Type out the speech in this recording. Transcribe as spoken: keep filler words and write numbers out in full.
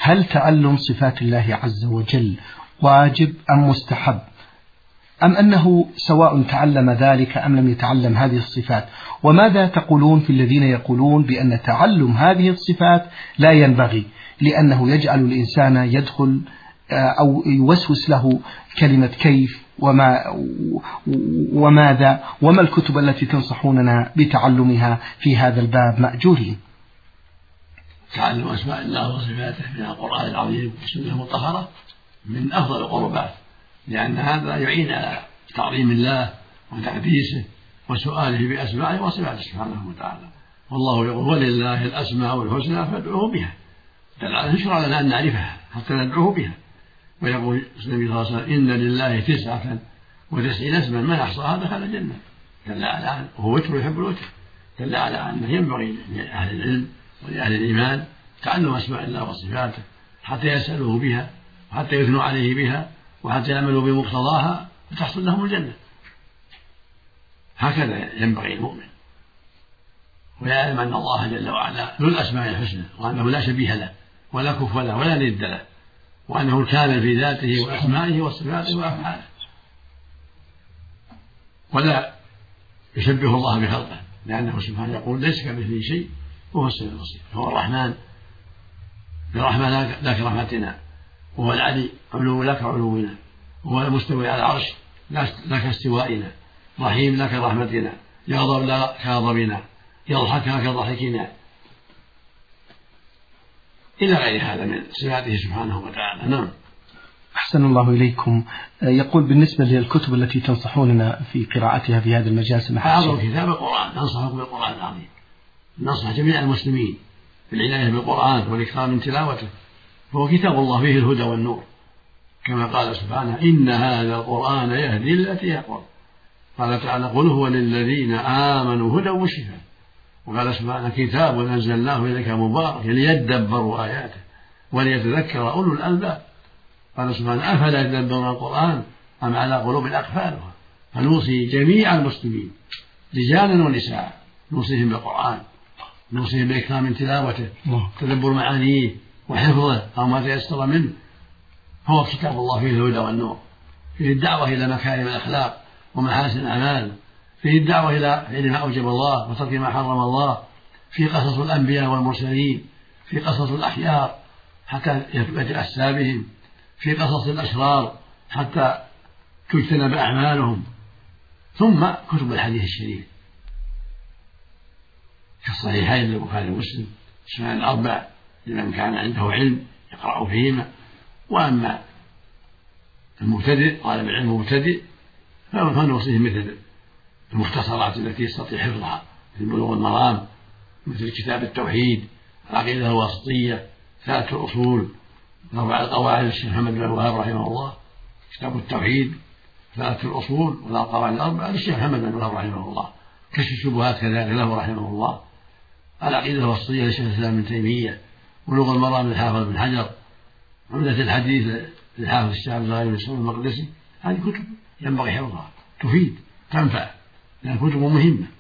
هل تعلم صفات الله عز وجل واجب أم مستحب، أم أنه سواء تعلم ذلك أم لم يتعلم هذه الصفات؟ وماذا تقولون في الذين يقولون بأن تعلم هذه الصفات لا ينبغي لأنه يجعل الإنسان يدخل أو يوسوس له كلمة كيف وما وماذا، وما الكتب التي تنصحوننا بتعلمها في هذا الباب مأجورين؟ تعلم أسماء الله وصفاته من القرآن العظيم والسنة المطهرة من أفضل القربات، لأن هذا يعين على تعظيم الله وتقديسه وسؤاله بأسمائه وصفاته سبحانه وتعالى. والله يقول ولله الأسماء الحسنى فادعوه بها، يشرع لنا أن نعرفها حتى ندعوه بها. ويقول النبي صلى الله عليه وسلم إن لله تسعة وتسعين اسما من أحصاها دخل الجنة، دل على أن هو وتر يحب الوتر، دل على أنه ينبغي لأهل العلم ولأهل الإيمان تعلم أسماء الله وصفاته حتى يسألوه بها وحتى يثنوا عليه بها وحتى يعملوا بمقتضاها وتحصل لهم الجنة. هكذا ينبغي المؤمن، ويعلم أن الله جل وعلا ذو الأسماء الحسنى، وأنه لا شبيه له ولا كفو له ولا ند له، وأنه الكامل في ذاته وأسمائه وصفاته وأفعاله، ولا يشبه الله بخلقه، لأنه سبحانه يقول ليس كمثله شيء وهو السميع البصير. هو الرحمن برحمة لا كرحمتنا، وهو العلي علو لا كعلونا، وهو المستوي على العرش لا كاستوائنا، رحيم لا كرحمتنا، يغضب لا كغضبنا، يضحك لا كضحكنا، إلى غير هذا من صفاته سبحانه وتعالى. نعم. أحسن الله إليكم. يقول بالنسبة للكتب التي تنصحوننا في قراءتها في هذا المجال سماحة أعظم كتاب القرآن، ننصحكم بالقرآن العظيم، ننصح جميع المسلمين بالعناية بالقرآن والإكثار من تلاوته، فهو كتاب الله فيه الهدى والنور، كما قال سبحانه إن هذا القرآن يهدي للتي هي أقوم. قال تعالى قل هو للذين آمنوا هدى وشفاء. وقال سبحانه كتاب أنزلناه إليك مبارك ليدبروا آياته وليتذكر أولو الألباب. قال سبحانه أفلا يتدبرون القرآن أم على قلوب أقفالها. فنوصي جميع المسلمين رجالا ونساء، نوصيهم بالقرآن، نوصيهم بإكثار من تلاوته، تدبر معانيه وحفظه أو ما تيسر منه. هو كتاب الله فيه الهدى والنور، فيه الدعوة إلى مكارم الأخلاق ومحاسن الأعمال، فيه الدعوة إلى فعل ما أوجب الله وترك ما حرم الله، فيه قصص الأنبياء والمرسلين، فيه قصص الأخيار حتى يثبت أحسابهم، فيه قصص الأشرار حتى تجتنب أعمالهم، ثم كتب الحديث الشريف كالصحيحين للبخاري ومسلم، السنن الأربع لمن كان عنده علم يقرأ فيهما. وأما المبتدئ طالب العلم المبتدئ فنوصيه مثل المختصرات التي يستطيع حفظها مثل بلوغ المرام، مثل كتاب التوحيد، العقيدة الواسطية، ثلاثة الأصول، أربع القواعد الشيخ محمد بن الوهاب رحمه الله، كتاب التوحيد، ثلاثة الأصول والقواعد الأربعة للشيخ محمد بن الوهاب رحمه الله، كشف الشبهات كذلك له رحمه الله، العقيدة الواسطية للشيخ الإسلام ابن تيمية، بلوغ المرام للحافظ بن حجر، عمدة الحديث للحافظ الشافعي بن مسلم المقدسي. هذه كتب ينبغي حفظها، تفيد تنفع، لأنها كتب مهمة